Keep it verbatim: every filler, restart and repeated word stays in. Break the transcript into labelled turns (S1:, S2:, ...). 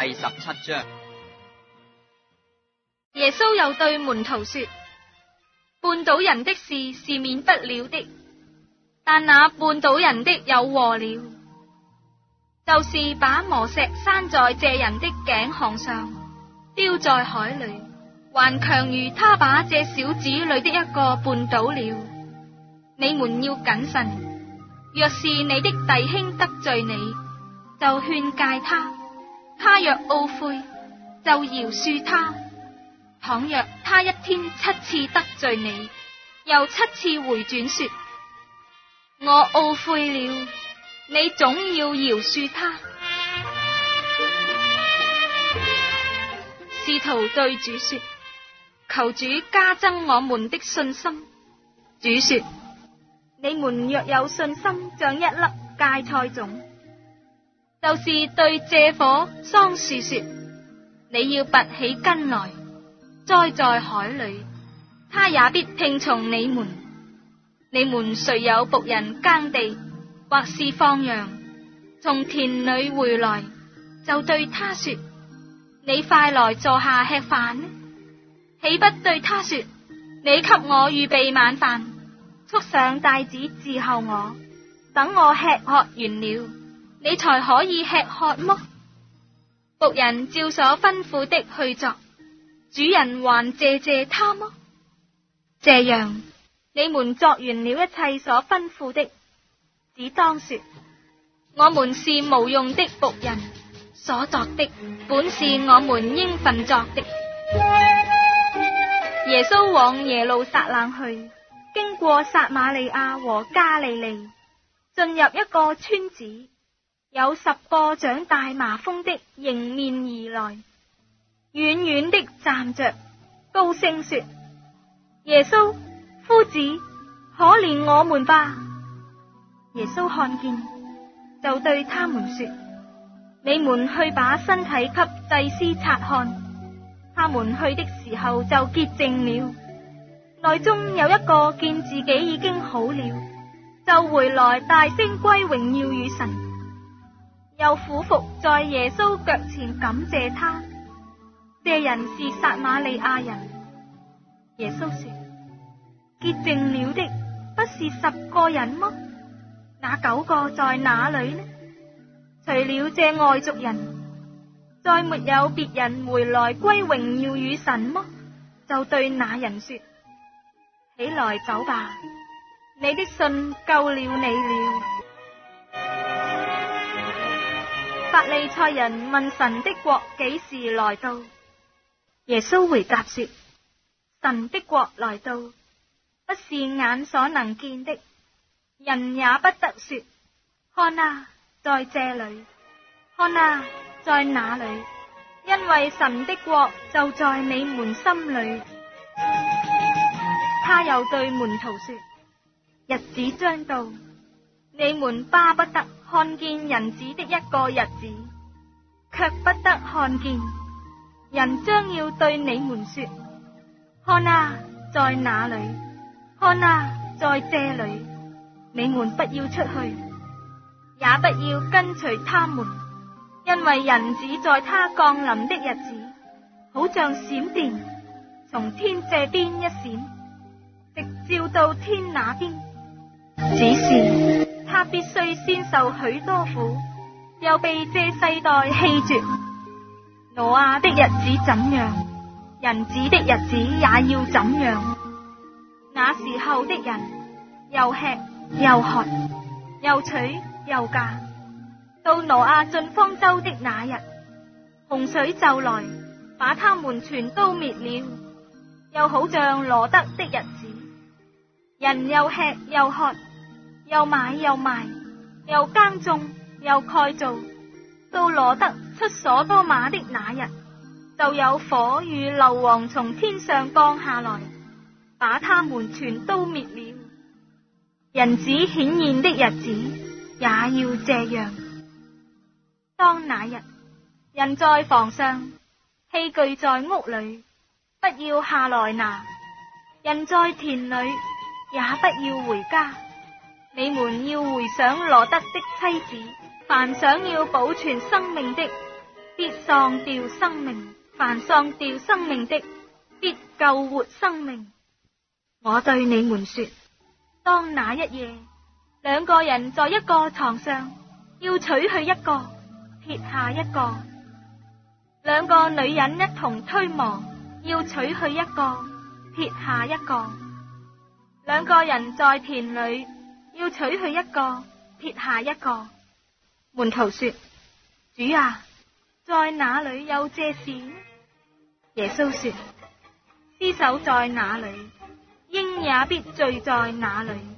S1: 第十七章。
S2: 耶穌又對門徒說：絆倒人的事是免不了的，但那絆倒人的有禍了，就是把磨石拴在這人的頸項上，丟在海裏，還強如他把這小子裏的一個絆倒了。你們要謹慎，若是你的弟兄得罪你，就勸誡他，他若懊悔，就饒恕他。倘若他一天七次得罪你，又七次回轉說：我懊悔了，你總要饒恕他。使徒對主說：求主加增我們的信心。主說：你們若有信心像一粒芥菜種，就是對這棵桑樹說：你要拔起根來栽在海裏，他也必聽從你們。你們誰有僕人耕地，或是放羊，從田裏回來，就對他說：你快來坐下吃飯呢？豈不對他說：你給我預備晚飯，束上帶子伺候我，等我吃喝完了，你才可以吃喝麼？僕人照所吩咐的去作，主人還謝謝他麼？這樣，你們作完了一切所吩咐的，只當說：我們是無用的僕人，所作的本是我們應份作的。耶穌往耶路撒冷去，經過撒瑪利亞和加利利，進入一個村子，有十個長大麻風的迎面而來，遠遠的站着，高聲說：耶穌，夫子，可憐我們吧！耶穌看見，就對他們說：你們去把身體給祭司察看。他們去的時候就潔淨了。內中有一個見自己已經好了，就回來大聲歸榮耀與神，又俯伏在耶穌腳前感謝他。這人是撒瑪利亞人。耶穌說：潔淨了的不是十個人麼？那九個在哪裏呢？除了這外族人，再沒有別人回來歸榮耀與神麼？就對那人說：起來走吧，你的信救了你了。法利賽人問神的國幾時來到？耶穌回答說：神的國來到，不是眼所能見的，人也不得說：看啊，在這裏，看啊，在那裏，因為神的國就在你們心裏。他又對門徒說：日子將到，你們巴不得看見人子的一個日子，卻不得看見。人將要對你們說：看啊，在那裏，看啊，在這裏。你們不要出去，也不要跟隨他們，因為人子在他降臨的日子，好像閃電，從天這邊一閃，直照到天那邊。只是他必須先受許多苦，又被這世代棄絕。挪亞的日子怎樣，人子的日子也要怎樣。那時候的人又吃又喝，又娶又嫁。到挪亞進方舟的那日，洪水就來，把他們全都滅了。又好像羅得的日子，人又吃又喝，又買又賣，又耕種又蓋造。到羅得出所多瑪的那日，就有火與硫磺從天上降下來，把他們全都滅了。人子顯現的日子也要這樣。當那日，人在房上，器具在屋裏，不要下來拿；人在田裏，也不要回家。你們要回想羅得的妻子，凡想要保存生命的， 必喪掉生命；凡喪掉生命的，必救活生命。我對你們說，當那一夜，兩個人在一個床上，要取去一個，撇下一個；兩個女人一同推磨，要取去一個，撇下一個；兩個人在田裏，要取去一個，撇下一個。門徒說：主啊，在哪裏有這事？耶穌說：屍首在哪裏，鷹也必聚在那裏。